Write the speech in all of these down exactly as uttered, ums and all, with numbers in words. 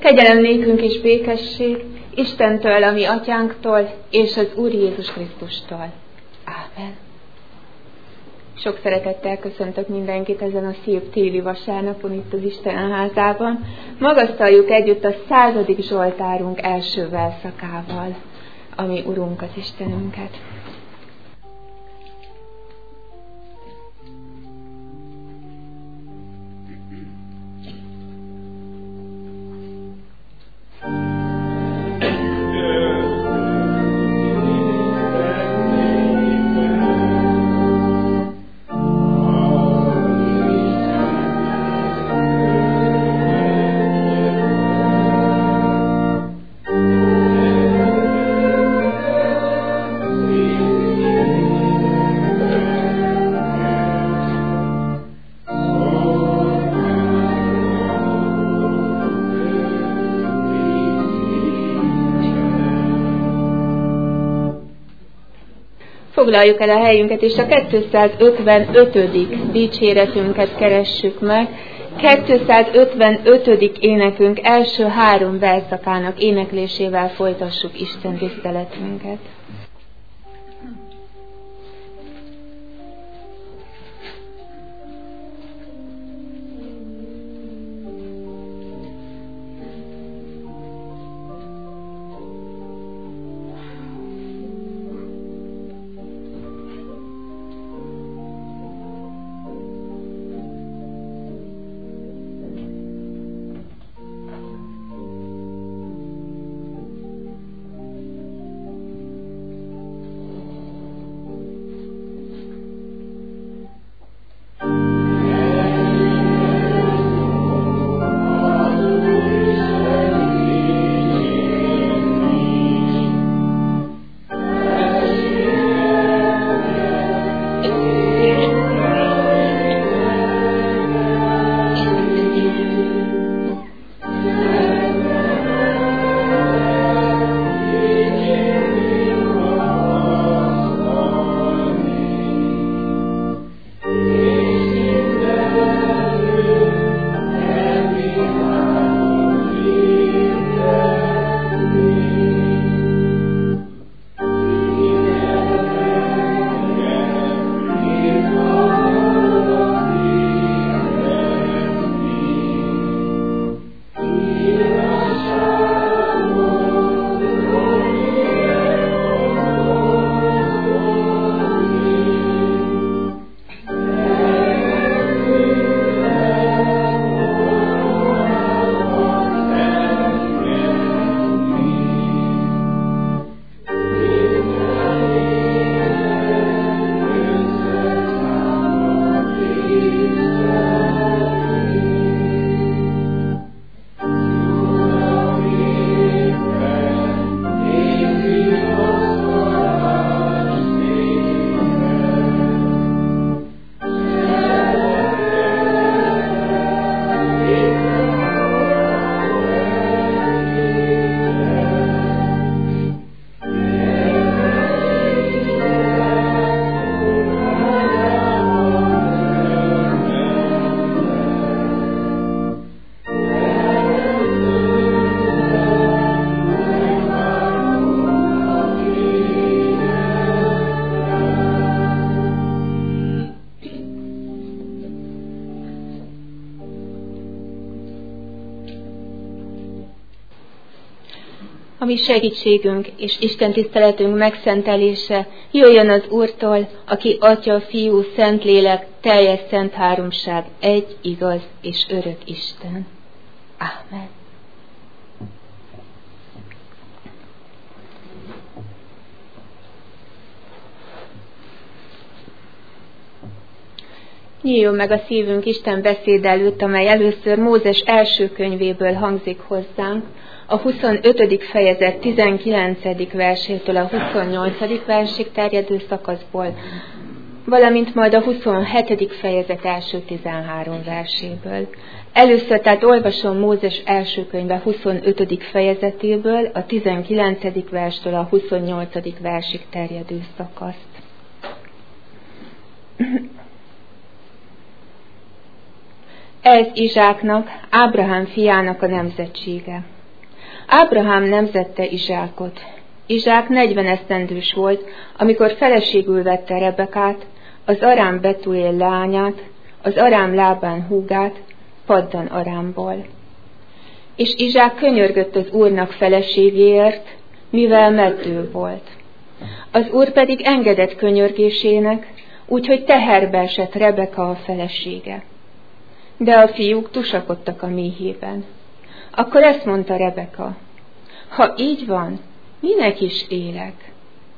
Kegyelem nékünk és békesség Istentől, a mi atyánktól, és az Úr Jézus Krisztustól. Ámen. Sok szeretettel köszöntök mindenkit ezen a szép téli vasárnapon itt az Isten házában. Magasztaljuk együtt a századik Zsoltárunk első verszakával, ami Urunk az Istenünket. Foglaljuk el a helyünket, és a kétszázötvenötödik dicséretünket keressük meg. kétszázötvenötödik énekünk első három verszakának éneklésével folytassuk Isten tiszteletünket. A mi segítségünk és Isten tiszteletünk megszentelése jöjjön az Úrtól, aki Atya, Fiú, Szentlélek, teljes szent háromság, egy, igaz és örök Isten. Ámen. Nyíljon meg a szívünk Isten beszéd előtt, amely először Mózes első könyvéből hangzik hozzánk, a huszonötödik fejezet tizenkilencedik versétől a huszonnyolcadik versig terjedő szakaszból, valamint majd a huszonhetedik fejezet első tizenhárom verséből. Először tehát olvasom Mózes első könyve huszonötödik fejezetéből a tizenkilencedik verstől a huszonnyolcadik versig terjedő szakaszt. Ez Izsáknak, Ábrahám fiának a nemzetsége. Ábrahám nemzette Izsákot. Izsák negyven esztendős volt, amikor feleségül vette Rebekát, az Arám Betuél lányát, az Arám Lábán húgát, Paddan Arámból. És Izsák könyörgött az Úrnak feleségéért, mivel meddő volt. Az Úr pedig engedett könyörgésének, úgyhogy teherbe esett Rebeka a felesége. De a fiúk tusakodtak a méhében. Akkor ezt mondta Rebeka: ha így van, minek is élek?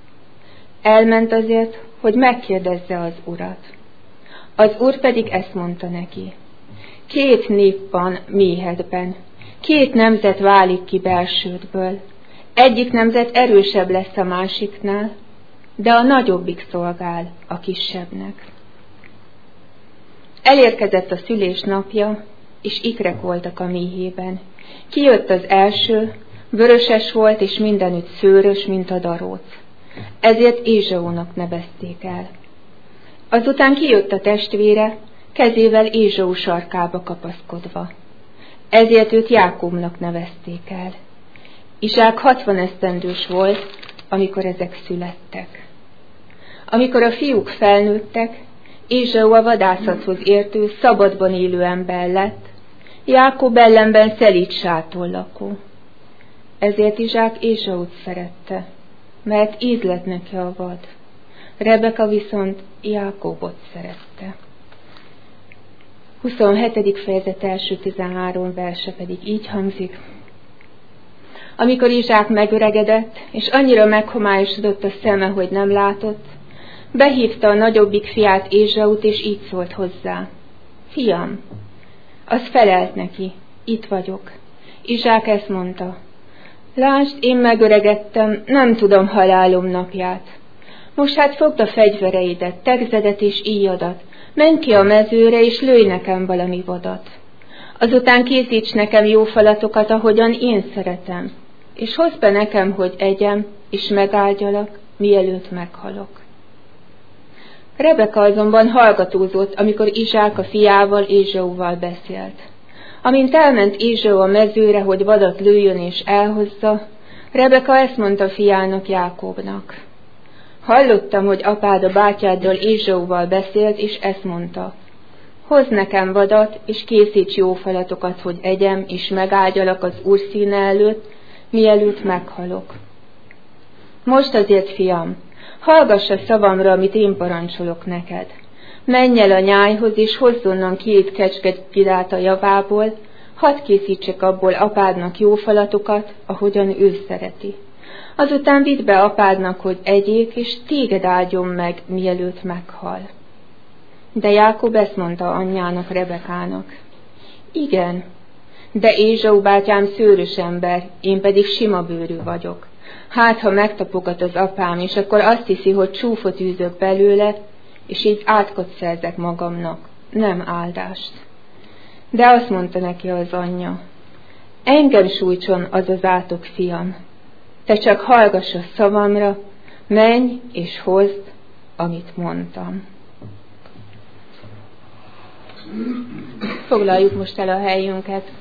Elment azért, hogy megkérdezze az Urat. Az Úr pedig ezt mondta neki: két nép van méhedben, két nemzet válik ki belsődből. Egyik nemzet erősebb lesz a másiknál, de a nagyobbik szolgál a kisebbnek. Elérkezett a szülés napja, és ikrek voltak a méhében. Kijött az első, vöröses volt, és mindenütt szőrös, mint a daróc. Ezért Ézsaúnak nevezték el. Azután kijött a testvére, kezével Ézsau sarkába kapaszkodva. Ezért őt Jákóbnak nevezték el. Izsák hatvan esztendős volt, amikor ezek születtek. Amikor a fiúk felnőttek, Ézsau a vadászathoz értő, szabadban élő ember lett, Jákob ellenben szelíd sátorlakó. Ezért Izsák Ézsaut szerette, mert íz lett neki a vad. Rebeka viszont Jákobot szerette. huszonhetedik fejezet első tizenhárom verse pedig így hangzik: amikor Izsák megöregedett, és annyira meghomályosodott a szeme, hogy nem látott, behívta a nagyobbik fiát, Ézsaut, és így szólt hozzá: fiam. Az felelt neki: itt vagyok. Izsák ezt mondta: lásd, én megöregedtem, nem tudom halálom napját. Most hát fogd a fegyvereidet, tegzedet és íjadat, menj ki a mezőre, és lőj nekem valami vadat. Azután készíts nekem jó falatokat, ahogyan én szeretem, és hozd be nekem, hogy egyem, és megáldjalak, mielőtt meghalok. Rebeka azonban hallgatózott, amikor Izsák a fiával, Ézsauval beszélt. Amint elment Ézsau a mezőre, hogy vadat lőjön és elhozza, Rebeka ezt mondta fiának, Jákobnak: hallottam, hogy apád a bátyáddal, Ézsauval beszélt, és ezt mondta: hozd nekem vadat, és készíts jó falatokat, hogy egyem, és megáldjalak az Úr színe előtt, mielőtt meghalok. Most azért, fiam, hallgass a szavamra, amit én parancsolok neked. Menj el a nyájhoz, és hozz onnan két kecskegirát a javából, hadd készítsek abból apádnak jó falatokat, ahogyan ő szereti. Azután vidd be apádnak, hogy egyék, és téged áldjon meg, mielőtt meghal. De Jákob ezt mondta anyjának, Rebekának: igen, de Ézsau bátyám szőrös ember, én pedig sima bőrű vagyok. Hát, ha megtapogat az apám, és akkor azt hiszi, hogy csúfot űzök belőle, és így átkot szerzek magamnak, nem áldást. De azt mondta neki az anyja: engem sújtson az az átok, fiam. Te csak hallgass a szavamra, menj és hozd, amit mondtam. Foglaljuk most el a helyünket.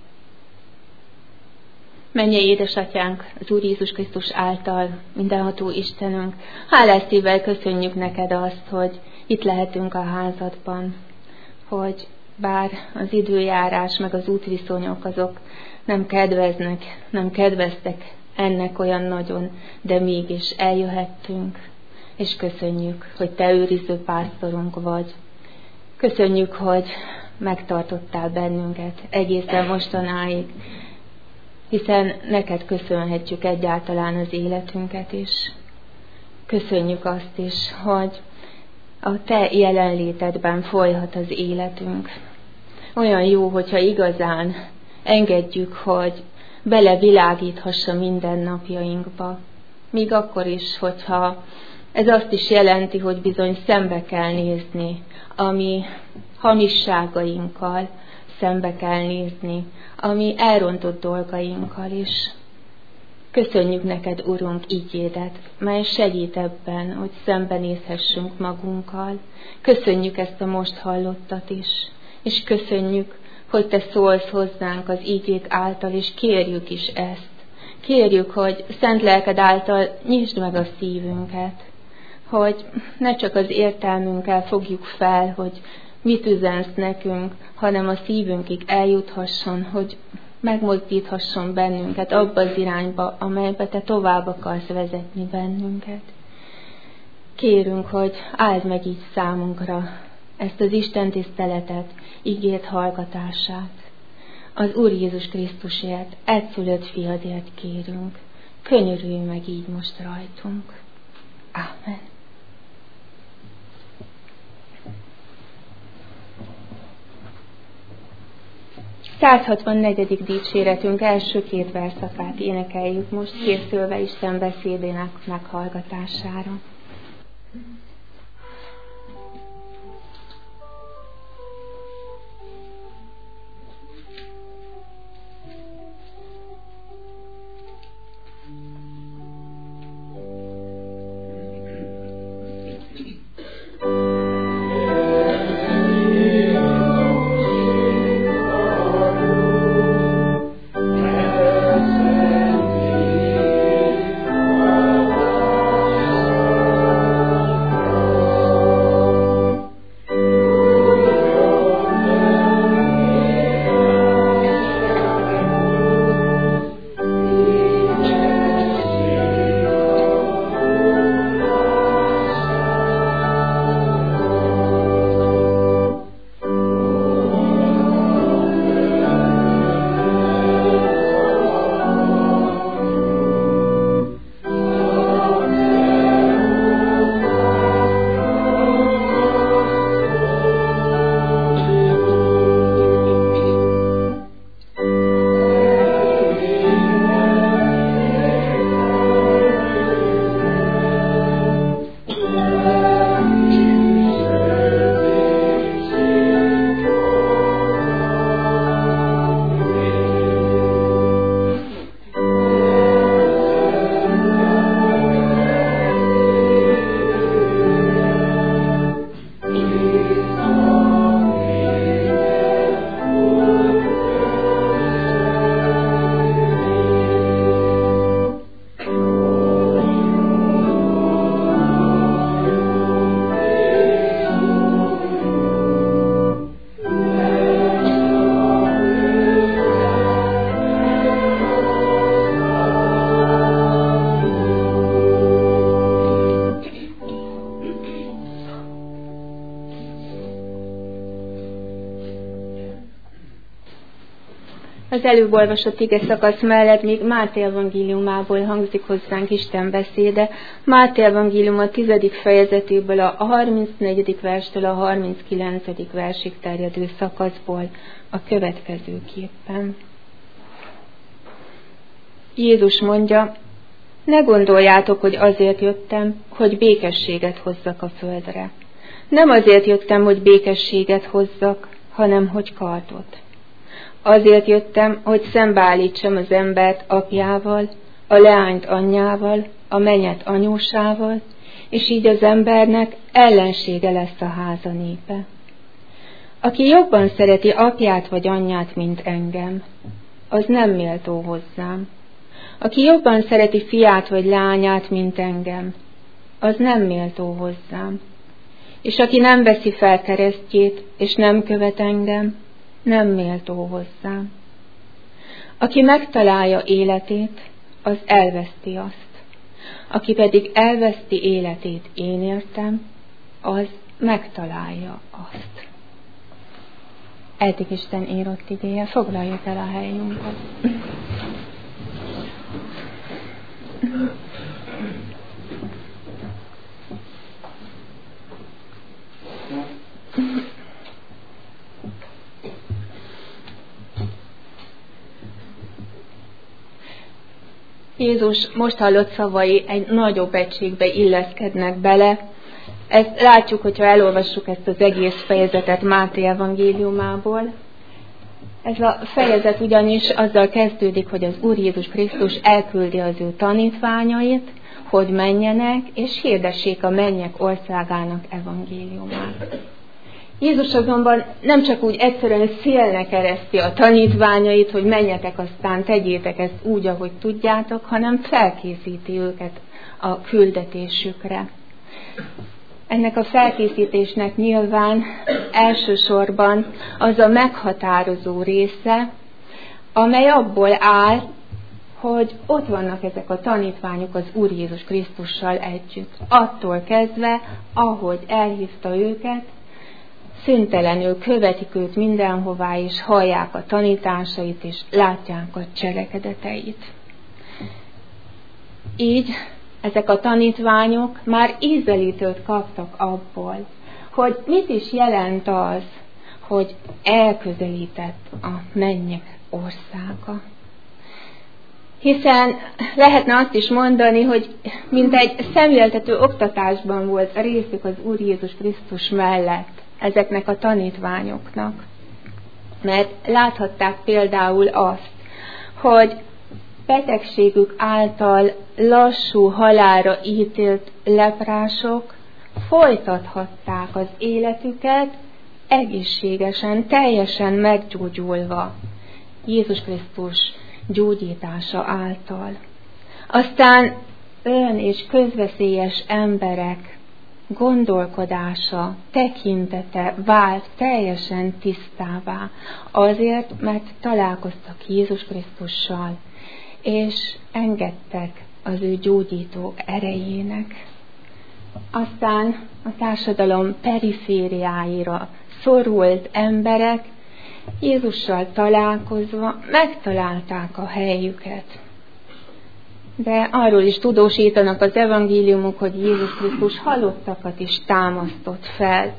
Mennyei édesatyánk, az Úr Jézus Krisztus által, mindenható Istenünk, hálás szívvel köszönjük neked azt, hogy itt lehetünk a házadban, hogy bár az időjárás meg az útviszonyok azok nem kedveznek, nem kedveztek ennek olyan nagyon, de mégis eljöhettünk, és köszönjük, hogy te őriző pásztorunk vagy. Köszönjük, hogy megtartottál bennünket egészen mostanáig, hiszen neked köszönhetjük egyáltalán az életünket is. Köszönjük azt is, hogy a te jelenlétedben folyhat az életünk. Olyan jó, hogyha igazán engedjük, hogy belevilágíthassa minden napjainkba. Míg akkor is, hogyha ez azt is jelenti, hogy bizony szembe kell nézni, ami hamisságainkkal szembe kell nézni, ami elrontott dolgainkkal is. Köszönjük neked, Urunk, igédet, mely segít ebben, hogy szembenézhessünk magunkkal. Köszönjük ezt a most hallottat is, és köszönjük, hogy te szólsz hozzánk az igék által, és kérjük is ezt, Kérjük, hogy szent lelked által nyisd meg a szívünket, hogy ne csak az értelmünkkel fogjuk fel, hogy mit üzensz nekünk, hanem a szívünkig eljuthasson, hogy megmozdíthasson bennünket abba az irányba, amelybe te tovább akarsz vezetni bennünket. Kérünk, hogy áld meg így számunkra ezt az Isten tiszteletet, igét hallgatását. Az Úr Jézus Krisztusért, egyszülött fiadért kérünk. Könyörülj meg így most rajtunk. Ámen. száz hatvannegyedik dicséretünk első két verszakát énekeljük most, készülve Isten beszédének meghallgatására. Az előbb olvasott ige szakasz mellett még Máté evangéliumából hangzik hozzánk Isten beszéde. Máté evangélium a tizedik fejezetéből a harmincnegyedik verstől a harminckilencedik versig terjedő szakaszból a következőképpen. Jézus mondja, ne gondoljátok, hogy azért jöttem, hogy békességet hozzak a földre. Nem azért jöttem, hogy békességet hozzak, hanem hogy kardot. Azért jöttem, hogy szembeállítsam az embert apjával, a leányt anyjával, a mennyet anyósával, és így az embernek ellensége lesz a háza népe. Aki jobban szereti apját vagy anyját, mint engem, az nem méltó hozzám. Aki jobban szereti fiát vagy leányát, mint engem, az nem méltó hozzám. És aki nem veszi fel keresztjét, és nem követ engem, nem méltó hozzám. Aki megtalálja életét, az elveszti azt. Aki pedig elveszti életét én értem, az megtalálja azt. Eddig Isten írott igéje, foglaljuk el a helyünket. Jézus most hallott szavai egy nagyobb egységbe illeszkednek bele. Ezt látjuk, hogyha elolvassuk ezt az egész fejezetet Máté evangéliumából. Ez a fejezet ugyanis azzal kezdődik, hogy az Úr Jézus Krisztus elküldi az ő tanítványait, hogy menjenek és hirdessék a mennyek országának evangéliumát. Jézus azonban nem csak úgy egyszerűen szélnek ereszti a tanítványait, hogy menjetek, aztán tegyétek ezt úgy, ahogy tudjátok, hanem felkészíti őket a küldetésükre. Ennek a felkészítésnek nyilván elsősorban az a meghatározó része, amely abból áll, hogy ott vannak ezek a tanítványok az Úr Jézus Krisztussal együtt. Attól kezdve, ahogy elhívta őket, szüntelenül követik őt mindenhová, és hallják a tanításait, és látják a cselekedeteit. Így ezek a tanítványok már ízelítőt kaptak abból, hogy mit is jelent az, hogy elközelített a mennyek országa. Hiszen lehetne azt is mondani, hogy mint egy szemléltető oktatásban volt a részük az Úr Jézus Krisztus mellett ezeknek a tanítványoknak. Mert láthatták például azt, hogy betegségük által lassú halálra ítélt leprások folytathatták az életüket egészségesen, teljesen meggyógyulva Jézus Krisztus gyógyítása által. Aztán ön és közveszélyes emberek gondolkodása, tekintete vált teljesen tisztává, azért, mert találkoztak Jézus Krisztussal, és engedtek az ő gyógyító erejének. Aztán a társadalom perifériáira szorult emberek Jézussal találkozva megtalálták a helyüket. De arról is tudósítanak az evangéliumok, hogy Jézus Krisztus halottakat is támasztott fel.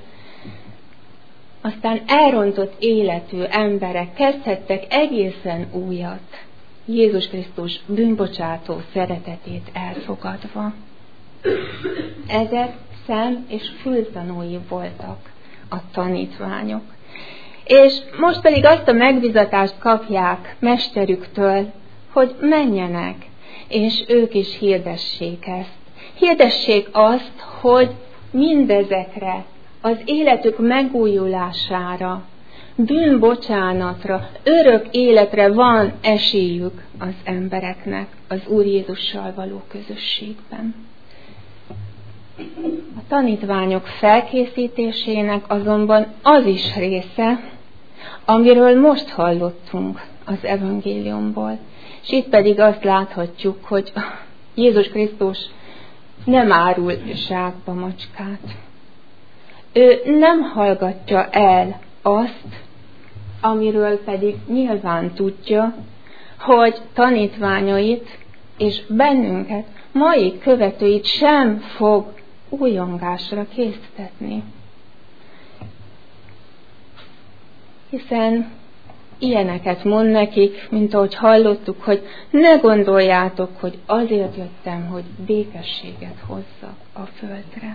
Aztán elrontott életű emberek kezdhettek egészen újat, Jézus Krisztus bűnbocsátó szeretetét elfogadva. Ezek szem- és fültanúi voltak a tanítványok. És most pedig azt a megbizatást kapják mesterüktől, hogy menjenek, és ők is hirdessék ezt. Hirdessék azt, hogy mindezekre, az életük megújulására, bűnbocsánatra, örök életre van esélyük az embereknek az Úr Jézussal való közösségben. A tanítványok felkészítésének azonban az is része, amiről most hallottunk az evangéliumból. És itt pedig azt láthatjuk, hogy Jézus Krisztus nem árul zsákba macskát. Ő nem hallgatja el azt, amiről pedig nyilván tudja, hogy tanítványait és bennünket, mai követőit sem fog újongásra késztetni. Hiszen ilyeneket mond nekik, mint ahogy hallottuk, hogy ne gondoljátok, hogy azért jöttem, hogy békességet hozzak a földre.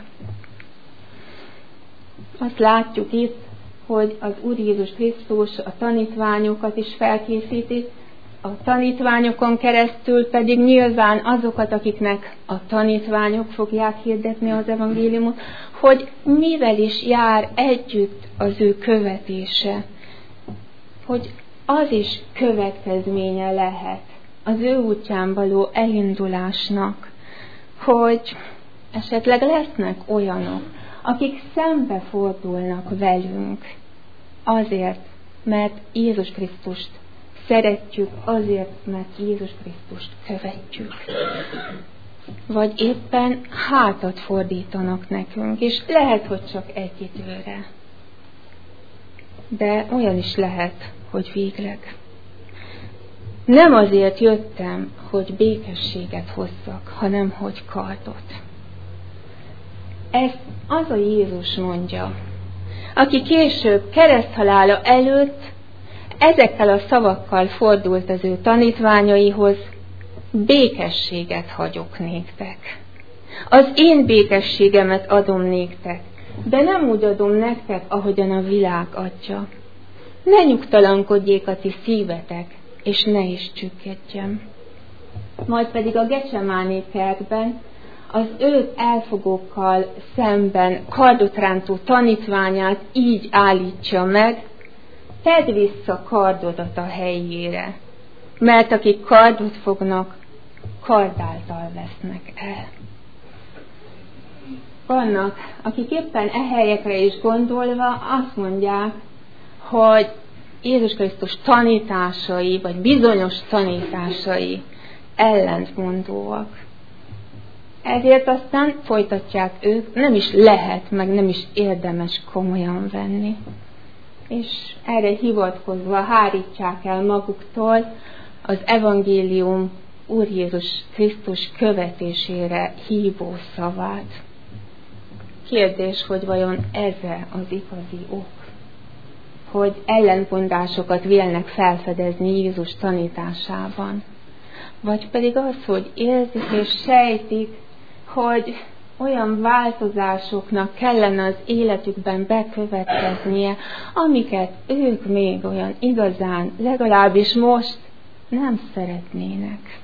Azt látjuk itt, hogy az Úr Jézus Krisztus a tanítványokat is felkészíti, a tanítványokon keresztül pedig nyilván azokat, akiknek a tanítványok fogják hirdetni az evangéliumot, hogy mivel is jár együtt az ő követése, hogy az is következménye lehet az ő útján való elindulásnak, hogy esetleg lesznek olyanok, akik szembefordulnak velünk azért, mert Jézus Krisztust szeretjük, azért, mert Jézus Krisztust követjük. Vagy éppen hátat fordítanak nekünk, és lehet, hogy csak egy időre. De olyan is lehet, hogy végleg. Nem azért jöttem, hogy békességet hozzak, hanem hogy kardot. Ezt az a Jézus mondja, aki később kereszthalála előtt ezekkel a szavakkal fordult az ő tanítványaihoz: békességet hagyok néktek. Az én békességemet adom néktek, de nem úgy adom nektek, ahogyan a világ adja. Ne nyugtalankodjék a ti szívetek, és ne is csüggedjen. Majd pedig a Gecsemáné kertben, az őt elfogókkal szemben kardot rántó tanítványát így állítja meg: tedd vissza kardodat a helyére, mert akik kardot fognak, kard által vesznek el. Vannak, akik éppen e helyekre is gondolva azt mondják, hogy Jézus Krisztus tanításai, vagy bizonyos tanításai ellentmondóak. Ezért aztán folytatják ők, nem is lehet, meg nem is érdemes komolyan venni. És erre hivatkozva hárítják el maguktól az evangélium Úr Jézus Krisztus követésére hívó szavát. Kérdés, hogy vajon ez-e az igazi ok, hogy ellentmondásokat vélnek felfedezni Jézus tanításában. Vagy pedig az, hogy érzik és sejtik, hogy olyan változásoknak kellene az életükben bekövetkeznie, amiket ők még olyan igazán, legalábbis most nem szeretnének.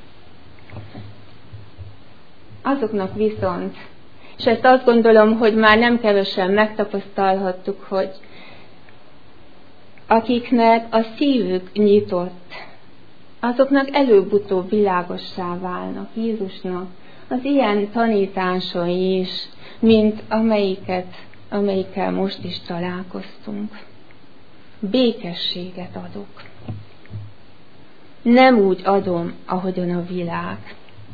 Azoknak viszont, és ezt azt gondolom, hogy már nem kevesen megtapasztalhattuk, hogy akiknek a szívük nyitott, azoknak előbb-utóbb világossá válnak Jézusnak az ilyen tanításai is, mint amelyiket, amelyikkel most is találkoztunk. Békességet adok. Nem úgy adom, ahogyan a világ.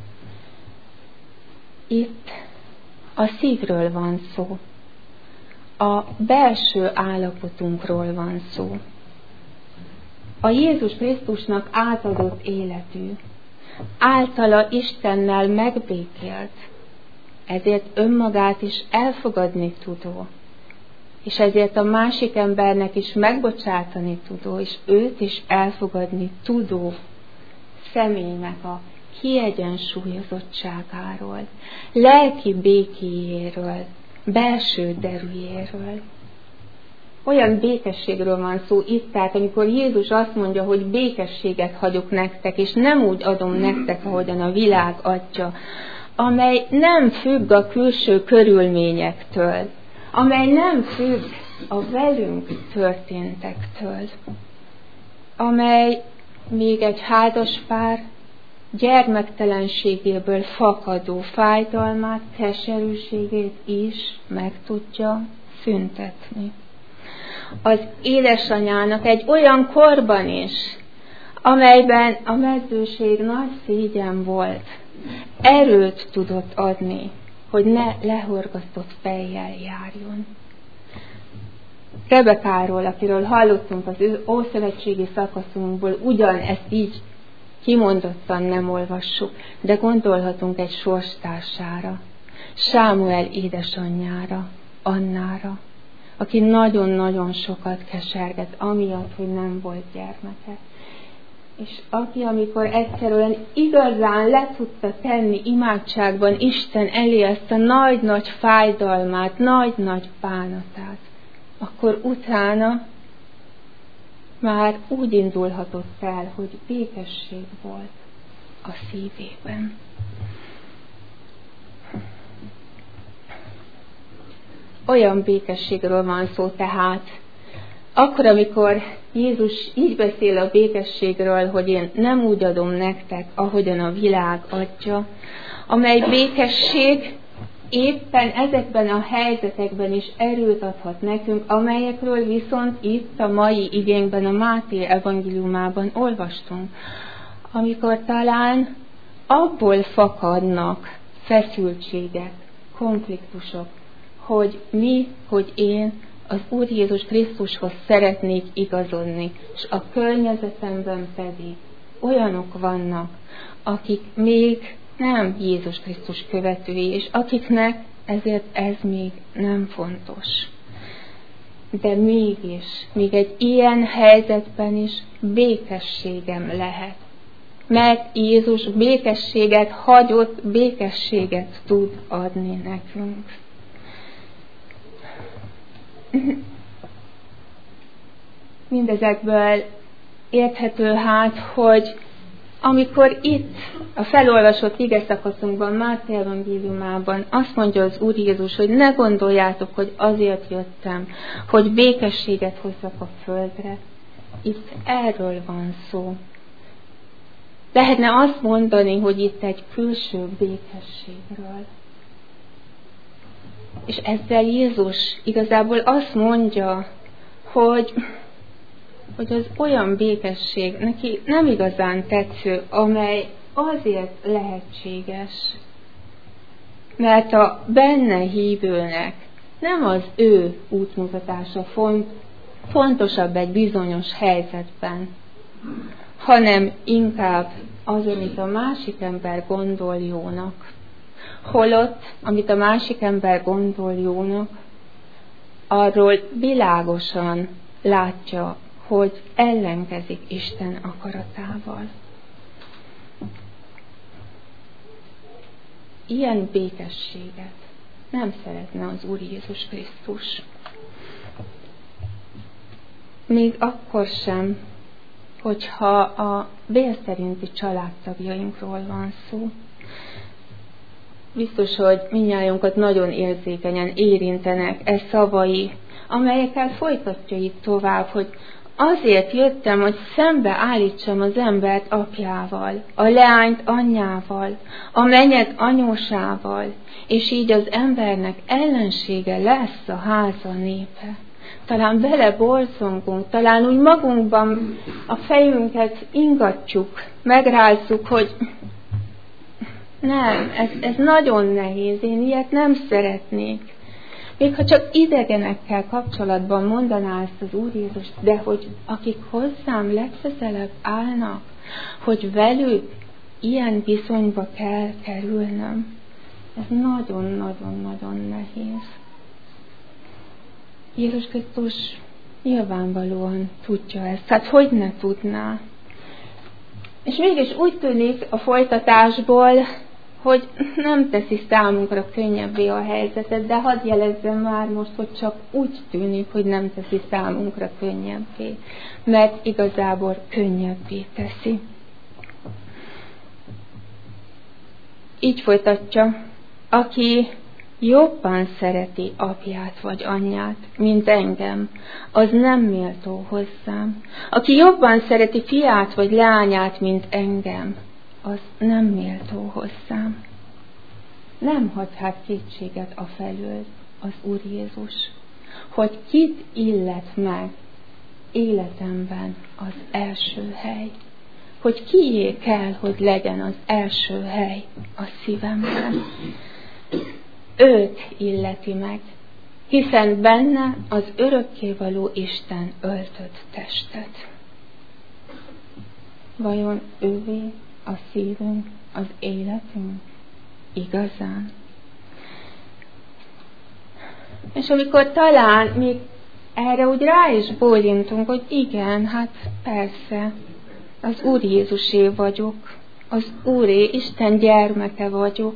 Itt a szívről van szó. A belső állapotunkról van szó. A Jézus Krisztusnak átadott életű, általa Istennel megbékélt, ezért önmagát is elfogadni tudó, és ezért a másik embernek is megbocsátani tudó, és őt is elfogadni tudó személynek a kiegyensúlyozottságáról, lelki békéjéről, belső derűjéről. Olyan békességről van szó itt, tehát amikor Jézus azt mondja, hogy békességet hagyok nektek, és nem úgy adom nektek, ahogyan a világ adja, amely nem függ a külső körülményektől, amely nem függ a velünk történtektől, amely még egy házaspár gyermektelenségéből fakadó fájdalmát, keserűségét is meg tudja szüntetni. Az édesanyának egy olyan korban is, amelyben a meddőség nagy szégyen volt, erőt tudott adni, hogy ne lehorgasztott fejjel járjon. Rebekáról, akiről hallottunk az ő ószövetségi szakaszunkból, ugyan ezt így kimondottan nem olvassuk, de gondolhatunk egy sorstársára, Sámuel édesanyjára, Annára, aki nagyon-nagyon sokat kesergett, amiatt, hogy nem volt gyermeke. És aki, amikor egyszerűen igazán le tudta tenni imádságban Isten elé ezt a nagy-nagy fájdalmát, nagy-nagy bánatát, akkor utána már úgy indulhatott el, hogy békesség volt a szívében. Olyan békességről van szó tehát, akkor, amikor Jézus így beszél a békességről, hogy én nem úgy adom nektek, ahogyan a világ adja, amely békesség éppen ezekben a helyzetekben is erőt adhat nekünk, amelyekről viszont itt a mai igénkben, a Máté evangéliumában olvastunk, amikor talán abból fakadnak feszültségek, konfliktusok, hogy mi, hogy én az Úr Jézus Krisztushoz szeretnék igazodni, és a környezetemben pedig olyanok vannak, akik még nem Jézus Krisztus követői, és akiknek ezért ez még nem fontos. De mégis, még egy ilyen helyzetben is békességem lehet. Mert Jézus békességet hagyott, békességet tud adni nekünk. Mindezekből érthető hát, hogy amikor itt a felolvasott igeszakaszunkban, Máté evangéliumában azt mondja az Úr Jézus, hogy ne gondoljátok, hogy azért jöttem, hogy békességet hozzak a földre. Itt erről van szó. Lehetne azt mondani, hogy itt egy külső békességről. És ezzel Jézus igazából azt mondja, hogy, hogy az olyan békesség neki nem igazán tetsző, amely azért lehetséges, mert a benne hívőnek nem az ő útmutatása font, fontosabb egy bizonyos helyzetben, hanem inkább az, amit a másik ember gondol jónak. Holott, amit a másik ember gondol jónak, arról világosan látja, hogy ellenkezik Isten akaratával. Ilyen békességet nem szeretne az Úr Jézus Krisztus. Még akkor sem, hogyha a vér szerinti családtagjainkról van szó. Biztos, hogy mindnyájunkat nagyon érzékenyen érintenek e szavai, amelyekkel folytatja itt tovább, hogy azért jöttem, hogy szembe állítsam az embert apjával, a leányt anyjával, a mennyet anyósával, és így az embernek ellensége lesz a háza népe. Talán beleborzongunk, talán úgy magunkban a fejünket ingatjuk, megrázzuk, hogy nem, ez, ez nagyon nehéz, én ilyet nem szeretnék. Még ha csak idegenekkel kapcsolatban mondaná ezt az Úr Jézus, de hogy akik hozzám legközelebb állnak, hogy velük ilyen viszonyba kell kerülnöm, ez nagyon-nagyon-nagyon nehéz. Jézus Krisztus nyilvánvalóan tudja ezt, hát hogy ne tudná? És mégis úgy tűnik a folytatásból, hogy nem teszi számunkra könnyebbé a helyzetet, de hadd jelezzem már most, hogy csak úgy tűnik, hogy nem teszi számunkra könnyebbé, mert igazából könnyebbé teszi. Így folytatja, aki jobban szereti apját vagy anyját, mint engem, az nem méltó hozzám. Aki jobban szereti fiát vagy leányát, mint engem, az nem méltó hozzám. Nem hagy hát kétséget afelől az Úr Jézus, hogy kit illet meg életemben az első hely. Hogy kié kell, hogy legyen az első hely a szívemben. Őt illeti meg, hiszen benne az örökkévaló Isten öltött testet. Vajon ővé a szívünk, az életünk? Igazán? És amikor talán még erre úgy rá is bólintunk, hogy igen, hát persze, az Úr Jézusé vagyok, az Úré, Isten gyermeke vagyok,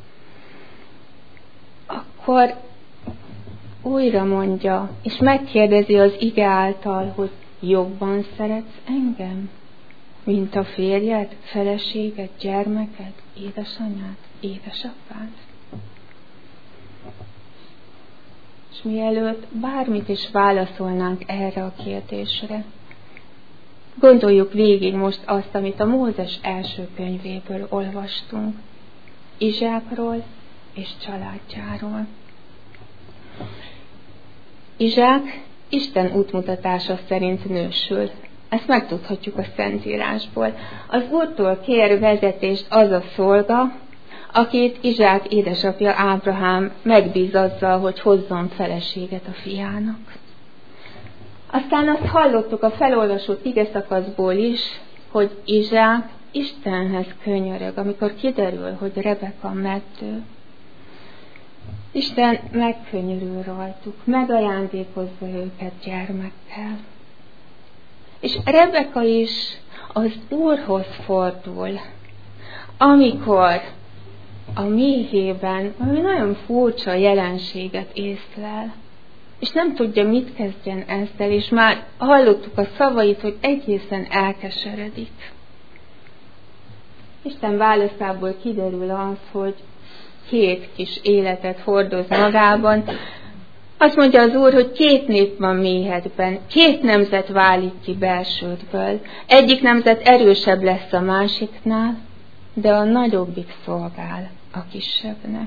akkor újra mondja, és megkérdezi az ige által, hogy jobban szeretsz engem, mint a férjed, feleséged, gyermeked, édesanyád, édesapád. És mielőtt bármit is válaszolnánk erre a kérdésre, gondoljuk végig most azt, amit a Mózes első könyvéből olvastunk, Izsákról és családjáról. Izsák Isten útmutatása szerint nősül. Ezt megtudhatjuk a Szentírásból. Az Úrtól kér vezetést az a szolga, akit Izsák édesapja Ábrahám megbíz azzal, hogy hozzon feleséget a fiának. Aztán azt hallottuk a felolvasott igeszakaszból is, hogy Izsák Istenhez könyörög, amikor kiderül, hogy Rebeka meddő. Isten megkönyörül rajtuk, megajándékozza őket gyermekkel. És Rebeka is az Úrhoz fordul, amikor a méhében valami nagyon furcsa jelenséget észlel, és nem tudja, mit kezdjen ezzel, és már hallottuk a szavait, hogy egészen elkeseredik. Isten válaszából kiderül az, hogy két kis életet hordoz magában. Azt mondja az Úr, hogy két nép van méhedben, két nemzet válik ki belsődből. Egyik nemzet erősebb lesz a másiknál, de a nagyobbik szolgál a kisebbnek.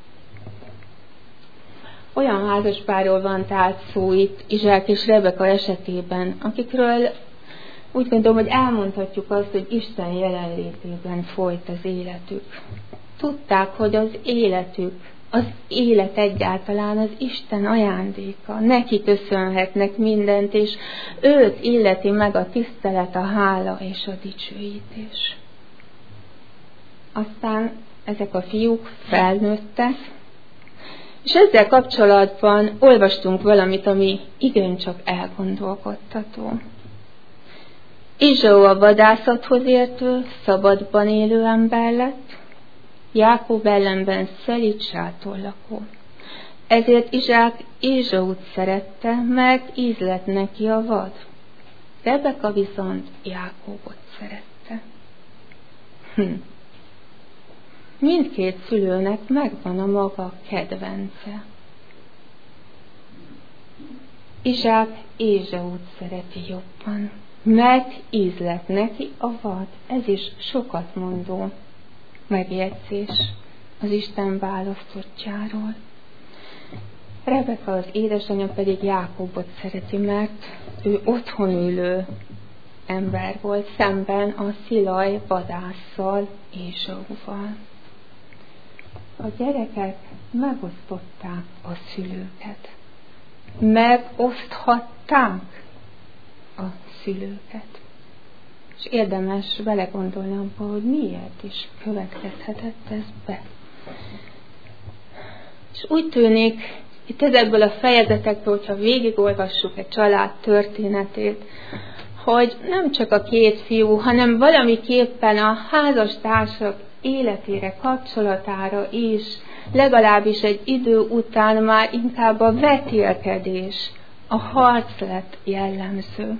Olyan házaspárról van tehát szó itt Izsák és Rebeka esetében, akikről úgy gondolom, hogy elmondhatjuk azt, hogy Isten jelenlétében folyt az életük. Tudták, hogy az életük, az élet egyáltalán az Isten ajándéka. Neki köszönhetnek mindent, és őt illeti meg a tisztelet, a hála és a dicsőítés. Aztán ezek a fiúk felnőttek, és ezzel kapcsolatban olvastunk valamit, ami igencsak elgondolkodtató. Ézsau a vadászathoz értő, szabadban élő ember lett, Jákob ellenben szelíd sátorlakó. Ezért Izsák Ézsaut szerette, mert íz lett neki a vad. Rebeka viszont Jákobot szerette. Hm. Mindkét szülőnek megvan a maga kedvence. Izsák Ézsaut szereti jobban, mert íz lett neki a vad. Ez is sokat mondó megjegyzés az Isten választottjáról. Rebeka az édesanyja pedig Jákobot szereti, mert ő otthon ülő ember volt szemben a szilaj vadásszal, Ézsauval. A gyerekek megosztották a szülőket. Megoszthatták a szülőket. És érdemes belegondolni abba, hogy miért is következhetett ez be. És úgy tűnik, itt ezekből a fejezetekből, hogyha végigolvassuk egy család történetét, hogy nem csak a két fiú, hanem valamiképpen a házastársak életére, kapcsolatára is, legalábbis egy idő után már inkább a vetélkedés, a harc lett jellemző.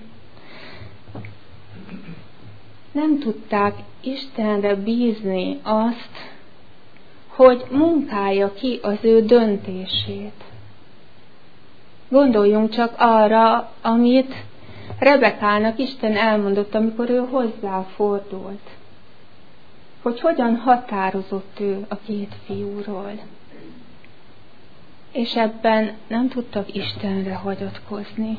Nem tudták Istenre bízni azt, hogy munkálja ki az ő döntését. Gondoljunk csak arra, amit Rebekának Isten elmondott, amikor ő hozzáfordult. Hogy hogyan határozott ő a két fiúról. És ebben nem tudtak Istenre hagyatkozni.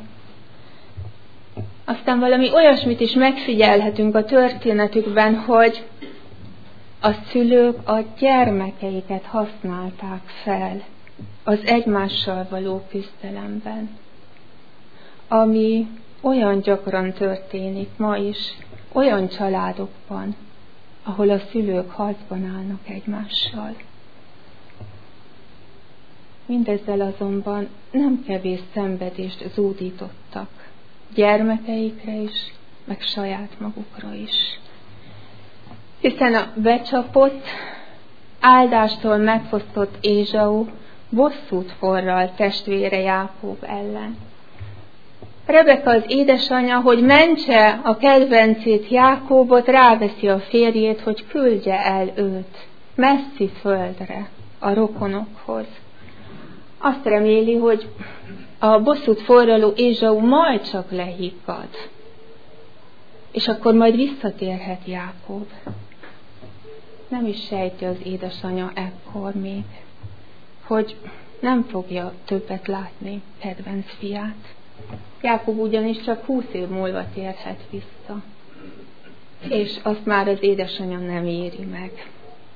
Aztán valami olyasmit is megfigyelhetünk a történetükben, hogy a szülők a gyermekeiket használták fel az egymással való küzdelemben, ami olyan gyakran történik ma is, olyan családokban, ahol a szülők harcban állnak egymással. Mindezzel azonban nem kevés szenvedést zúdítottak gyermekeikre is, meg saját magukra is. Hiszen a becsapott, áldástól megfosztott Ézsau bosszút forral testvére Jákob ellen. Rebeka az édesanyja, hogy mentse a kedvencét Jákobot, ráveszi a férjét, hogy küldje el őt messzi földre, a rokonokhoz. Azt reméli, hogy a bosszút forraló Ézsau majd csak lehiggad, és akkor majd visszatérhet Jákob. Nem is sejti az édesanyja ekkor még, hogy nem fogja többet látni kedvenc fiát. Jákob ugyanis csak húsz év múlva térhet vissza, és azt már az édesanyja nem éri meg.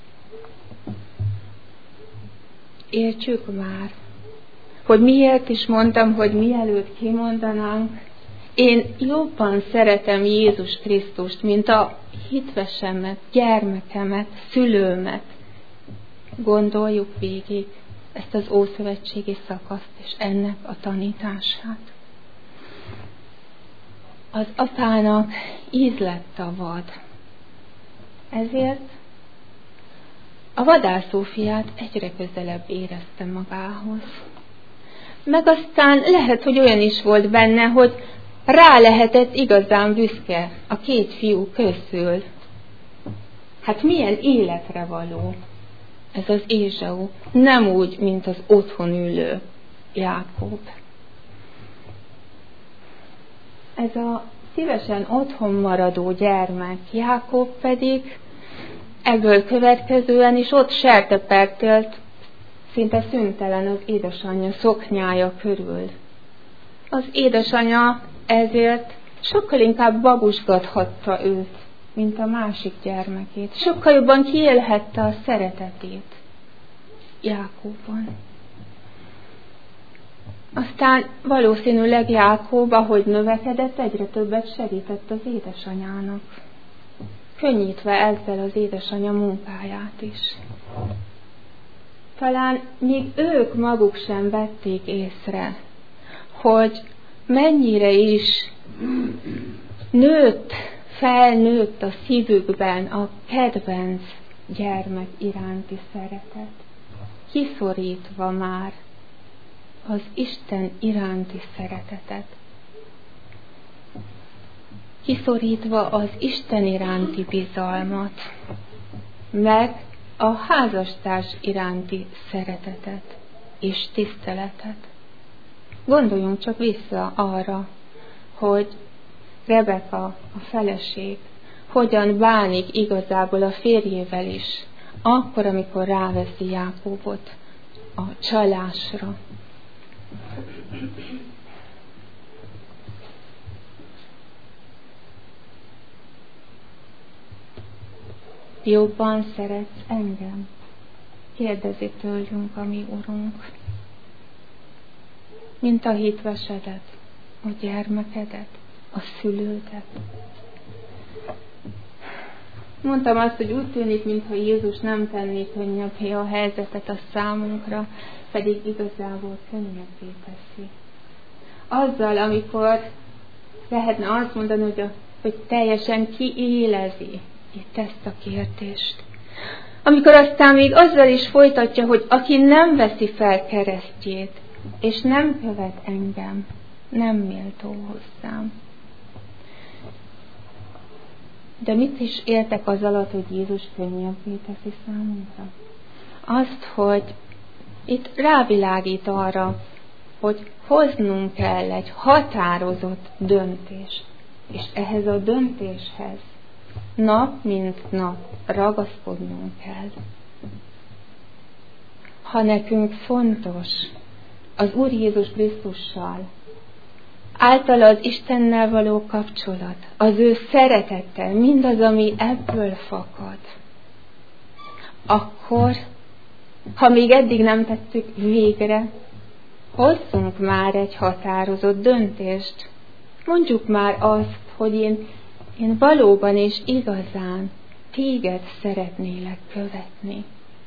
Értsük már, hogy miért is mondtam, hogy mielőtt kimondanánk, én jobban szeretem Jézus Krisztust, mint a hitvesemet, gyermekemet, szülőmet. Gondoljuk végig ezt az ószövetségi szakaszt és ennek a tanítását. Az apának íz lett a vad. Ezért a vadászó fiát egyre közelebb érezte magához. Meg aztán lehet, hogy olyan is volt benne, hogy rá lehetett igazán büszke a két fiú közül. Hát milyen életre való ez az Ézsau. Nem úgy, mint az otthon ülő Jákob. Ez a szívesen otthon maradó gyermek Jákob pedig ebből következően is ott sertepertelt szinte szüntelen az édesanyja szoknyája körül. Az édesanyja ezért sokkal inkább babusgathatta őt, mint a másik gyermekét. Sokkal jobban kiélhette a szeretetét Jákobban. Aztán valószínűleg Jákob, ahogy növekedett, egyre többet segített az édesanyának, könnyítve ezzel az édesanyja munkáját is. Talán még ők maguk sem vették észre, hogy mennyire is nőtt, felnőtt a szívükben a kedvenc gyermek iránti szeretet, kiszorítva már az Isten iránti szeretetet, kiszorítva az Isten iránti bizalmat, meg a házastárs iránti szeretetet és tiszteletet. Gondoljunk csak vissza arra, hogy Rebeka, a feleség, hogyan bánik igazából a férjével is, akkor, amikor ráveszi Jákobot a csalásra. Jobban szeretsz engem? Kérdezi tőlünk a mi Urunk. Mint a hitvesedet, a gyermekedet, a szülődet. Mondtam azt, hogy úgy tűnik, mintha Jézus nem tenné könnyebbé a helyzetet a számunkra, pedig igazából könnyebbé teszi. Azzal, amikor lehetne azt mondani, hogy, a, hogy teljesen kiélezi itt ezt a kérdést. Amikor aztán még azzal is folytatja, hogy aki nem veszi fel keresztjét, és nem követ engem, nem méltó hozzám. De mit is értek az alatt, hogy Jézus könnyebbé teszi számunkra? Azt, hogy itt rávilágít arra, hogy hoznunk kell egy határozott döntést. És ehhez a döntéshez nap mint nap ragaszkodnunk kell. Ha nekünk fontos az Úr Jézus Krisztussal, általa az Istennel való kapcsolat, az ő szeretettel, mindaz, ami ebből fakad, akkor, ha még eddig nem tettük végre, hozzunk már egy határozott döntést. Mondjuk már azt, hogy én, én valóban és igazán téged szeretnélek követni.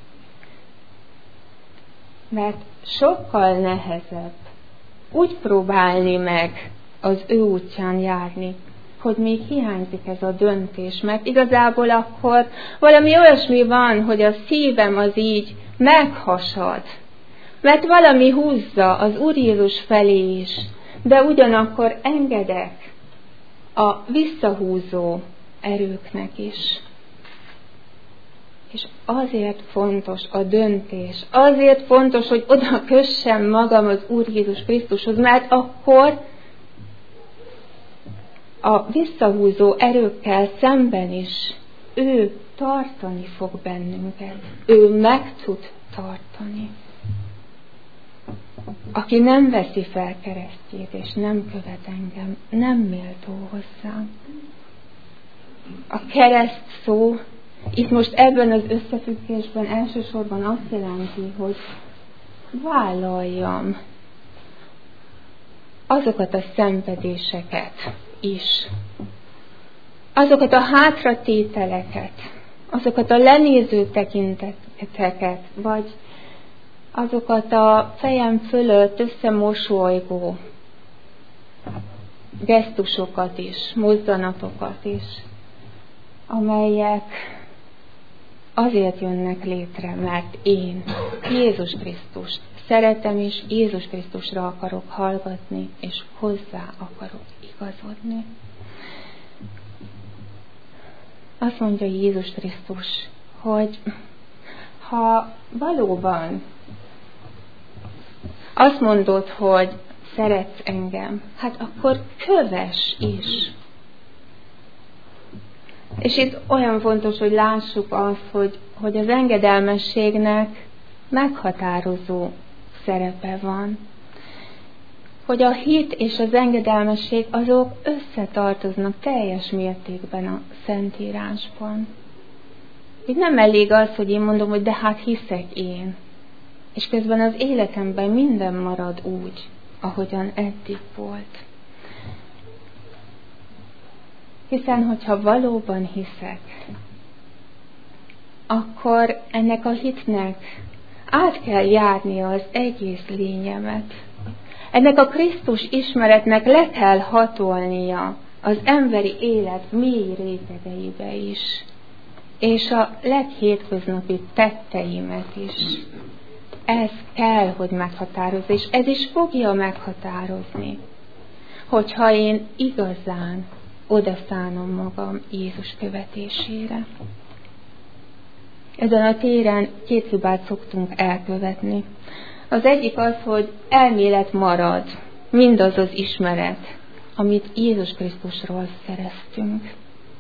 Mert sokkal nehezebb úgy próbálni meg az ő útján járni, hogy még hiányzik ez a döntés, mert igazából akkor valami olyasmi van, hogy a szívem az így meghasad, mert valami húzza az Úr Jézus felé is, de ugyanakkor engedek a visszahúzó erőknek is. És azért fontos a döntés, azért fontos, hogy oda kössem magam az Úr Jézus Krisztushoz, mert akkor a visszahúzó erőkkel szemben is ő tartani fog bennünket. Ő meg tud tartani. Aki nem veszi fel keresztjét, és nem követ engem, nem méltó hozzám. A kereszt szó itt most ebben az összefüggésben elsősorban azt jelenti, hogy vállaljam azokat a szenvedéseket is, azokat a hátratételeket, azokat a lenéző tekinteteket, vagy azokat a fejem fölött összemosolygó gesztusokat is, mozzanatokat is, amelyek azért jönnek létre, mert én Jézus Krisztust szeretem, és Jézus Krisztusra akarok hallgatni, és hozzá akarok igazodni. Azt mondja Jézus Krisztus, hogy ha valóban azt mondod, hogy szeretsz engem, hát akkor kövess is. És itt olyan fontos, hogy lássuk azt, hogy, hogy az engedelmességnek meghatározó szerepe van. Hogy a hit és az engedelmesség azok összetartoznak teljes mértékben a Szentírásban. Itt nem elég az, hogy én mondom, hogy de hát hiszek én. És közben az életemben minden marad úgy, ahogyan eddig volt. Hiszen, hogyha valóban hiszek, akkor ennek a hitnek át kell járnia az egész lényemet. Ennek a Krisztus ismeretnek le kell hatolnia az emberi élet mély rétegeibe is, és a leghétköznapi tetteimet is. Ez kell, hogy meghatározza, és ez is fogja meghatározni, hogyha én igazán odaszánom magam Jézus követésére. Ezen a téren két hibát szoktunk elkövetni. Az egyik az, hogy elmélet marad, mindaz az ismeret, amit Jézus Krisztusról szereztünk.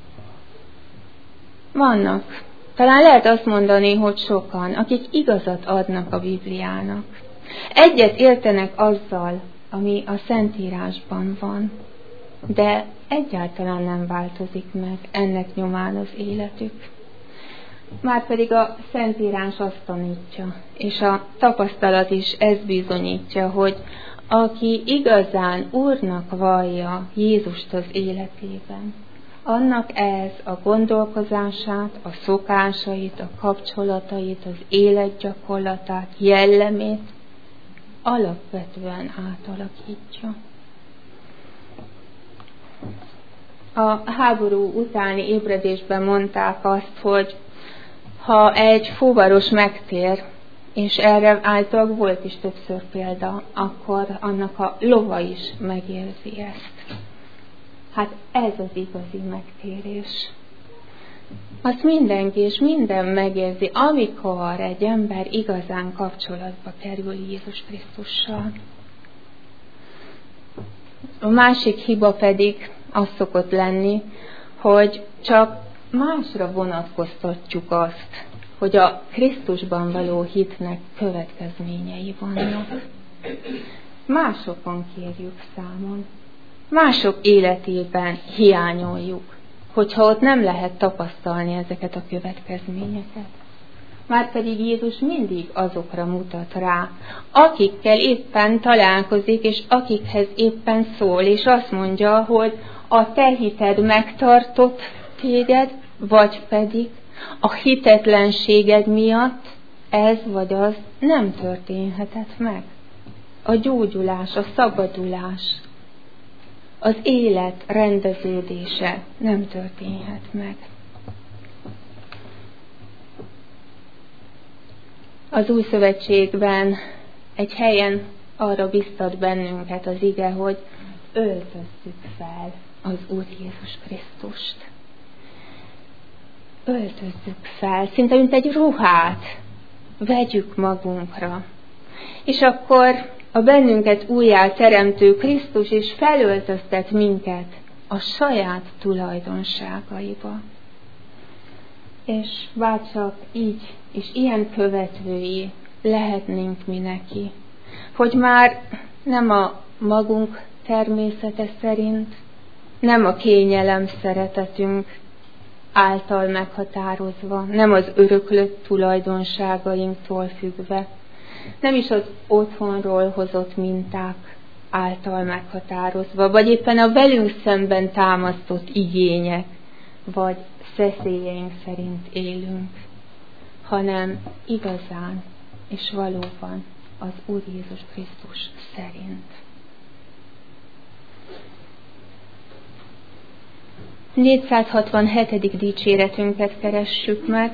Vannak, talán lehet azt mondani, hogy sokan, akik igazat adnak a Bibliának. Egyet értenek azzal, ami a Szentírásban van, de egyáltalán nem változik meg ennek nyomán az életük. Márpedig a Szentírás azt tanítja, és a tapasztalat is ezt bizonyítja, hogy aki igazán Úrnak vallja Jézust az életében, annak ez a gondolkozását, a szokásait, a kapcsolatait, az életgyakorlatát, jellemét alapvetően átalakítja. A háború utáni ébredésben mondták azt, hogy ha egy fuvaros megtér, és erre által volt is többször példa, akkor annak a lova is megérzi ezt. Hát ez az igazi megtérés. Azt mindenki és minden megérzi, amikor egy ember igazán kapcsolatba kerül Jézus Krisztussal. A másik hiba pedig az szokott lenni, hogy csak másra vonatkoztatjuk azt, hogy a Krisztusban való hitnek következményei vannak. Másokon kérjük számon, mások életében hiányoljuk, hogyha ott nem lehet tapasztalni ezeket a következményeket. Márpedig Jézus mindig azokra mutat rá, akikkel éppen találkozik, és akikhez éppen szól, és azt mondja, hogy a te hited megtartott téged, vagy pedig a hitetlenséged miatt ez vagy az nem történhetett meg. A gyógyulás, a szabadulás, az élet rendeződése nem történhet meg. Az Új Szövetségben egy helyen arra biztat bennünket az ige, hogy öltözzük fel az Úr Jézus Krisztust. Öltözzük fel, szinte mint egy ruhát vegyük magunkra. És akkor a bennünket újjá teremtő Krisztus is felöltöztet minket a saját tulajdonságaiba. És bárcsak így és ilyen követői lehetnénk mi neki, hogy már nem a magunk természete szerint, nem a kényelem szeretetünk által meghatározva, nem az öröklött tulajdonságainktól függve, nem is az otthonról hozott minták által meghatározva, vagy éppen a velünk szemben támasztott igények, vagy szeszélyeink szerint élünk, hanem igazán és valóban az Úr Jézus Krisztus szerint. négyszázhatvanhetedik dicséretünket keressük meg,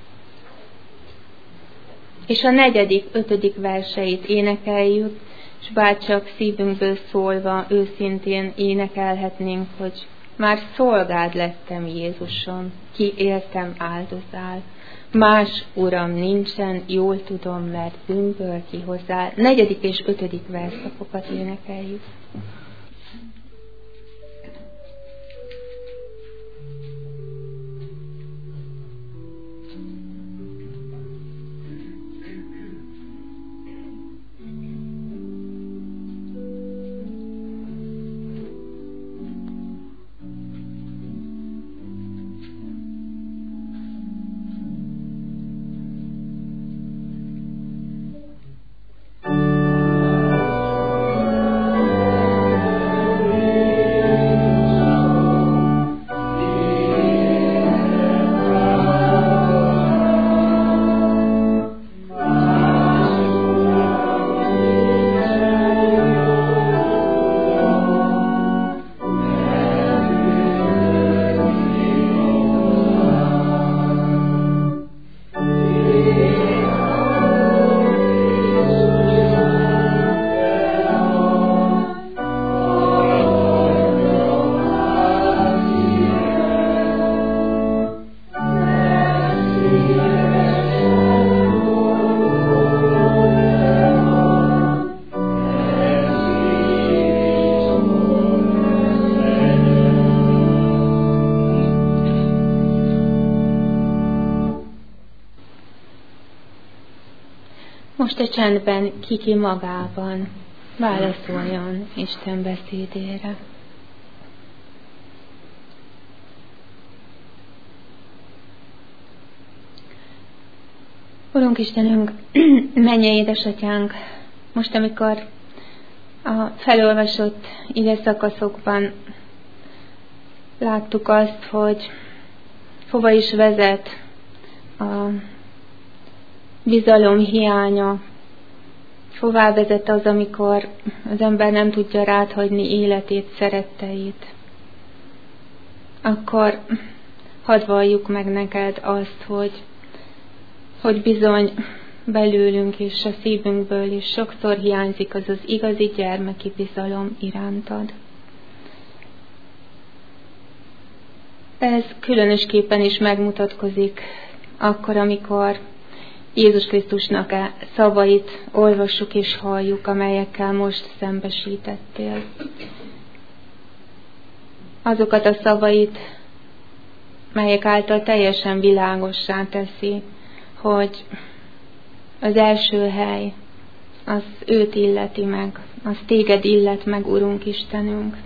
és a negyedik, ötödik verseit énekeljük, és bárcsak szívünkből szólva őszintén énekelhetnénk, hogy Már szolgád lettem, Jézusom, ki éltem áldozál. Más uram nincsen, jól tudom, mert bűnből kihozzál. Negyedik és ötödik verszakokat énekeljük. Most a csendben ki-ki magában válaszoljon Isten beszédére. Urunk Istenünk, mennyei édesatyánk, most amikor a felolvasott ige szakaszokban láttuk azt, hogy hova is vezet a bizalom hiánya, hová vezet az, amikor az ember nem tudja ráthagyni életét, szeretteit, akkor hadd valljuk meg neked azt, hogy, hogy bizony belőlünk és a szívünkből is sokszor hiányzik az az igazi gyermeki bizalom irántad. Ez különösképpen is megmutatkozik akkor, amikor Jézus Krisztusnak a szavait olvassuk és halljuk, amelyekkel most szembesítettél. Azokat a szavait, melyek által teljesen világossá teszi, hogy az első hely, az őt illeti meg, az téged illet meg, Urunk Istenünk.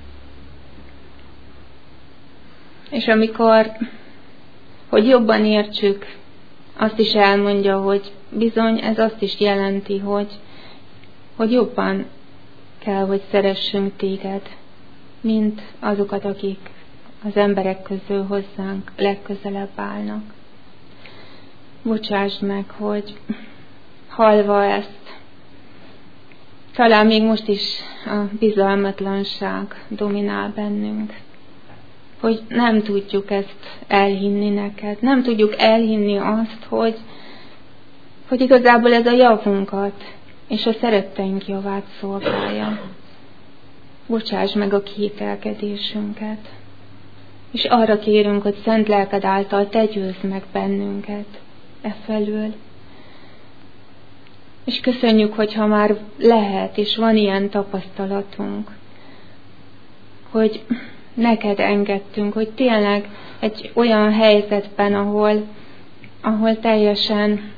És amikor, hogy jobban értsük, azt is elmondja, hogy bizony ez azt is jelenti, hogy, hogy jobban kell, hogy szeressünk téged, mint azokat, akik az emberek közül hozzánk legközelebb állnak. Bocsásd meg, hogy hallva ezt, talán még most is a bizalmatlanság dominál bennünk, hogy nem tudjuk ezt elhinni neked. Nem tudjuk elhinni azt, hogy, hogy igazából ez a javunkat és a szeretteink javát szolgálja. Bocsáss meg a kételkedésünket, és arra kérünk, hogy szent lelked által te győzd meg bennünket e felől. És köszönjük, hogyha már lehet, és van ilyen tapasztalatunk, hogy neked engedtünk, hogy tényleg egy olyan helyzetben, ahol, ahol teljesen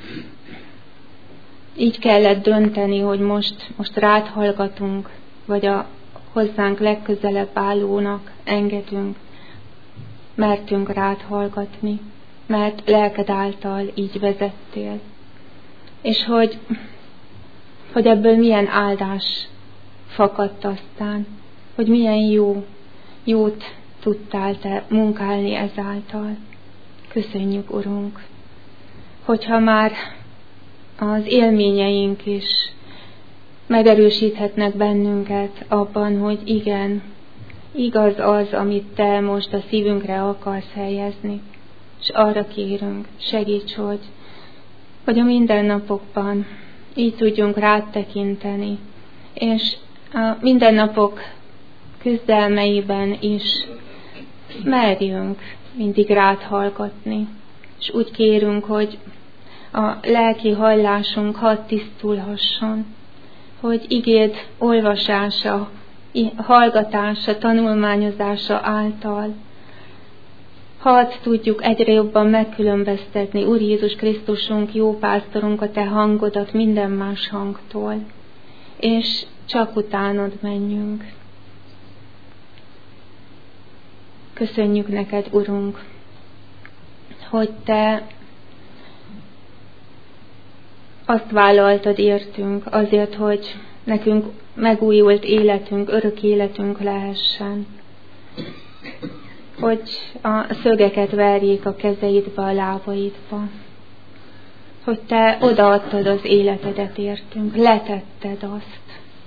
így kellett dönteni, hogy most, most rád hallgatunk, vagy a hozzánk legközelebb állónak engedünk, mertünk rád hallgatni, mert lelked által így vezettél. És hogy, hogy ebből milyen áldás fakadt aztán, hogy milyen jó, jót tudtál te munkálni ezáltal. Köszönjük, Urunk, hogyha már az élményeink is megerősíthetnek bennünket abban, hogy igen, igaz az, amit te most a szívünkre akarsz helyezni. És arra kérünk, segíts, hogy, hogy a mindennapokban így tudjunk rád tekinteni, és a mindennapok küzdelmeiben is merjünk mindig rád hallgatni, és úgy kérünk, hogy a lelki hallásunk hadd tisztulhasson, hogy igéd olvasása, hallgatása, tanulmányozása által hadd tudjuk egyre jobban megkülönböztetni, Úr Jézus Krisztusunk, jó pásztorunk, a te hangodat minden más hangtól, és csak utánod menjünk. Köszönjük neked, Urunk, hogy te azt vállaltad értünk azért, hogy nekünk megújult életünk, örök életünk lehessen. Hogy a szögeket verjék a kezeidbe, a lábaidba. Hogy te odaadtad az életedet értünk, letetted azt.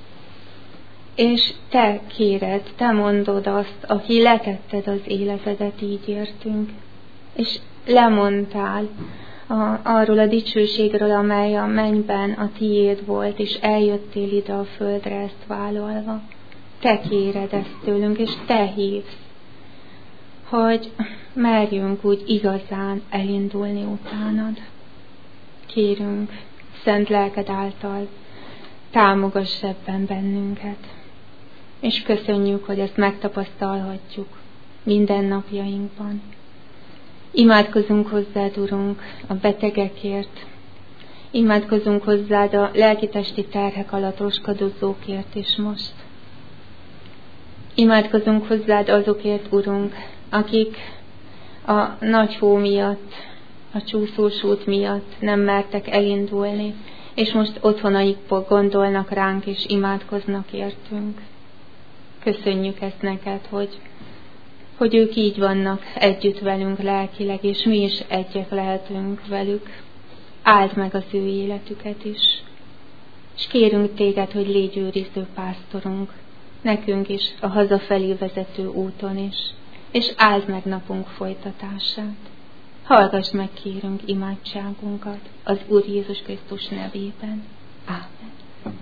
És te kéred, te mondod azt, aki letetted az életedet, így értünk. És lemondtál a, arról a dicsőségről, amely a mennyben a tiéd volt, és eljöttél ide a földre ezt vállalva. Te kéred ezt tőlünk, és te hívsz, hogy merjünk úgy igazán elindulni utánad. Kérünk, szent lelked által támogass ebben bennünket, és köszönjük, hogy ezt megtapasztalhatjuk minden napjainkban. Imádkozunk hozzád, Urunk, a betegekért, imádkozunk hozzád a lelki-testi terhek alatt roskadozókért is most. Imádkozunk hozzád azokért, Urunk, akik a nagy hó miatt, a csúszós út miatt nem mertek elindulni, és most otthonaikból gondolnak ránk, és imádkoznak értünk. Köszönjük ezt neked, hogy, hogy ők így vannak együtt velünk lelkileg, és mi is egyek lehetünk velük. Áld meg az ő életüket is. És kérünk téged, hogy légy őriző pásztorunk, nekünk is, a hazafelé vezető úton is, és áld meg napunk folytatását. Hallgass meg, kérünk, imádságunkat az Úr Jézus Krisztus nevében. Ámen.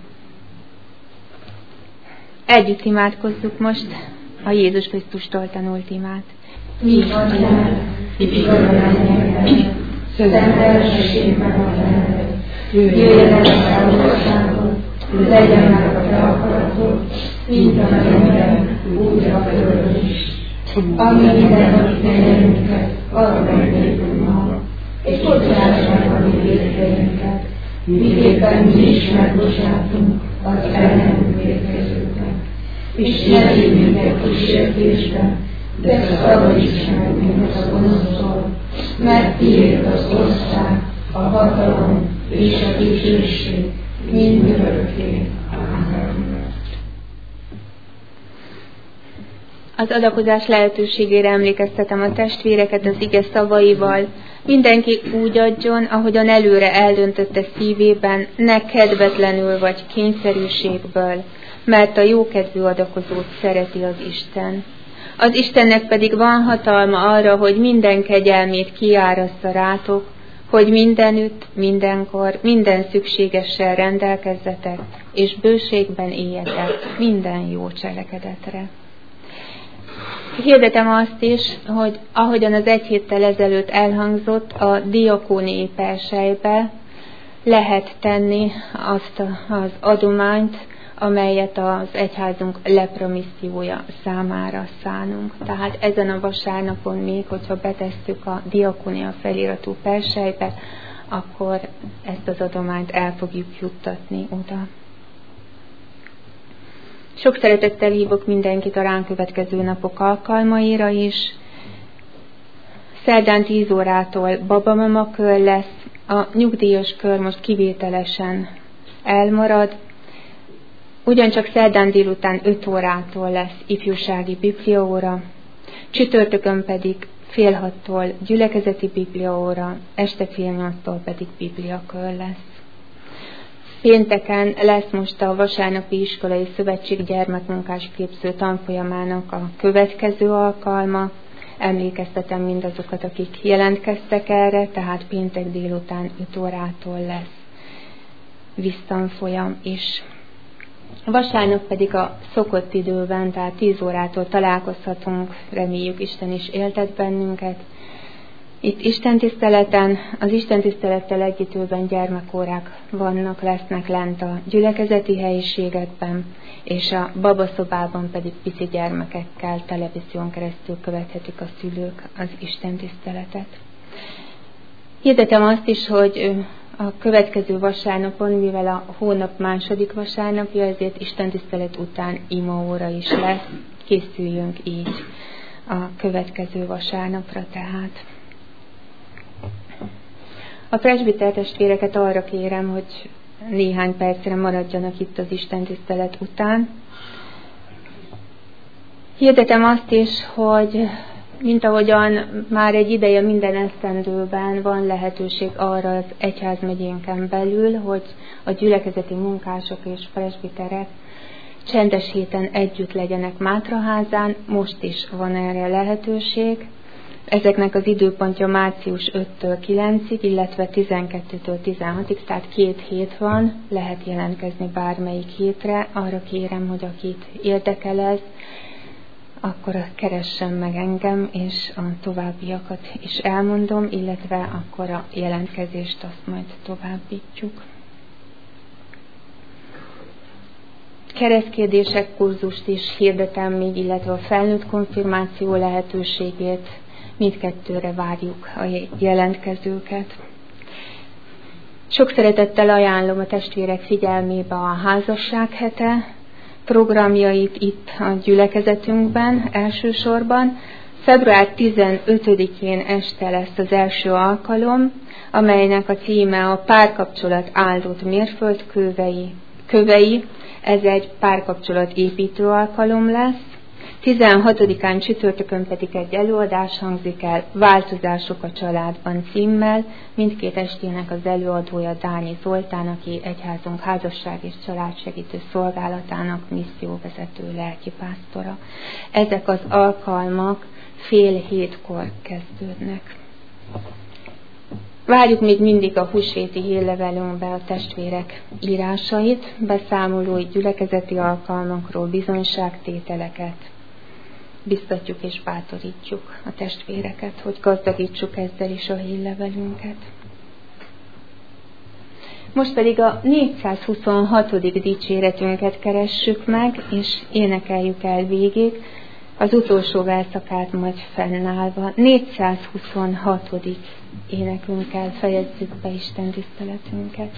Együtt imádkozzuk most a Jézus Krisztustól tanult imát. Mi atyánk, ki vagy a mennyekben, szentelség meg a neved, jöjjön el a te országod, legyen meg a te akaratod, mint a mennyben, úgy a földön is. Ami mindennapi kenyerünket, add meg nékünk ma, és bocsáss meg a mi vétkeinket, miképpen mi is megbocsátunk az ellenünk vétkezőknek. És ne vigy minket kísértésbe, de szabadíts meg minket a gonosztól, mert tiéd az ország, a hatalom és a dicsőség mindörökké. Amen. Az adakozás lehetőségére emlékeztetem a testvéreket az ige szavaival. Mindenki úgy adjon, ahogyan előre eldöntötte szívében, ne kedvetlenül vagy kényszerűségből, mert a jókedvű adakozót szereti az Isten. Az Istennek pedig van hatalma arra, hogy minden kegyelmét kiárassza rátok, hogy mindenütt, mindenkor, minden szükségessel rendelkezzetek, és bőségben éljetek minden jó cselekedetre. Hirdetem azt is, hogy ahogyan az egy héttel ezelőtt elhangzott, a diakóniai perselybe lehet tenni azt az adományt, amelyet az egyházunk lepramissziója számára szánunk. Tehát ezen a vasárnapon még, hogyha betesszük a diakónia feliratú perselybe, akkor ezt az adományt el fogjuk juttatni oda. Sok szeretettel hívok mindenkit a ránk következő napok alkalmaira is. Szerdán tíz órától babamama kör lesz, a nyugdíjas kör most kivételesen elmarad. Ugyancsak szerdán délután öt órától lesz ifjúsági bibliaóra, csütörtökön pedig fél hattól gyülekezeti bibliaóra, este fél nyolctól pedig bibliakör lesz. Pénteken lesz most a vasárnapi iskolai szövetség gyermekmunkás képző tanfolyamának a következő alkalma. Emlékeztetem mindazokat, akik jelentkeztek erre, tehát péntek délután öt órától lesz vissztanfolyam is. Vasárnap pedig a szokott időben, tehát tíz órától találkozhatunk, reméljük Isten is éltet bennünket. Itt istentiszteleten, az istentisztelettel egy időben gyermekórák vannak, lesznek lent a gyülekezeti helyiségekben, és a babaszobában pedig pici gyermekekkel televízión keresztül követhetik a szülők az istentiszteletet. Hirdetem azt is, hogy a következő vasárnapon, mivel a hónap második vasárnapja, ezért istentisztelet után imaóra is lesz, készüljünk így a következő vasárnapra tehát. A presbiter testvéreket arra kérem, hogy néhány percre maradjanak itt az istentisztelet után. Hirdetem azt is, hogy mint ahogyan már egy ideje minden esztendőben van lehetőség arra az egyházmegyénken belül, hogy a gyülekezeti munkások és presbiterek csendes héten együtt legyenek Mátraházán, most is van erre lehetőség. Ezeknek az időpontja március ötödikétől kilencediig, illetve tizenkettőtől tizenhatodiig, tehát két hét van, lehet jelentkezni bármelyik hétre. Arra kérem, hogy akit érdekel ez, akkor keressen meg engem, és a továbbiakat is elmondom, illetve akkor a jelentkezést azt majd továbbítjuk. Keresztkérdések kurzust is hirdetem még, illetve a felnőtt konfirmáció lehetőségét. Mindkettőre várjuk a jelentkezőket. Sok szeretettel ajánlom a testvérek figyelmébe a házasság hete programjait itt a gyülekezetünkben elsősorban. február tizenötödikén este lesz az első alkalom, amelynek a címe a párkapcsolat áldott mérföldkövei. Kövei. Ez egy párkapcsolat építő alkalom lesz. tizenhatodikán csütörtökön pedig egy előadás hangzik el, Változások a családban címmel. Mindkét estének az előadója Dányi Zoltán, aki egyházunk házasság és családsegítő szolgálatának misszióvezető lelkipásztora. Ezek az alkalmak fél hétkor kezdődnek. Várjuk még mindig a húsvéti hírlevelünkbe a testvérek írásait, beszámolói gyülekezeti alkalmakról, bizonyságtételeket. Biztatjuk és bátorítjuk a testvéreket, hogy gazdagítsuk ezzel is a hírlevelünket. Most pedig a négyszázhuszonhatodik dicséretünket keressük meg, és énekeljük el végig, az utolsó verszakát majd fennállva. négyszázhuszonhatodik énekünkkel fejezzük be Isten tiszteletünket.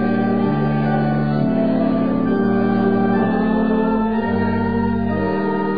Thank you.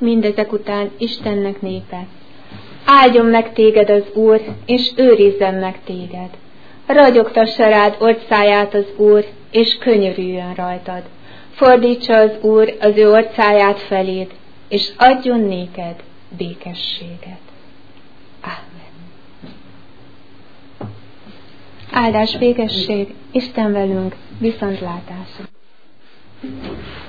mindezek után Istennek népe. Áldjon meg téged az Úr, és őrizzen meg téged. Ragyogtassa rád orcáját az Úr, és könyörüljön rajtad. Fordítsa az Úr az ő orcáját feléd, és adjon néked békességet. Ámen. Áldás, békesség, Isten velünk, viszontlátásra.